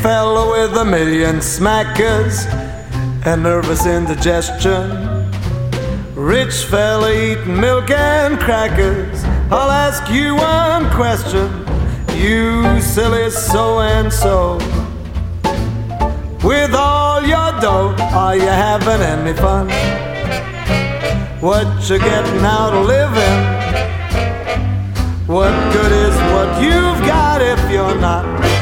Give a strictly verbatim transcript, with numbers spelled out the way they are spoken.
fellow with a million smackers and nervous indigestion. Rich fella eating milk and crackers. I'll ask you one question, you silly so-and-so. With all your dough, are you having any fun? What you getting out of living? What good is what you've got if you're not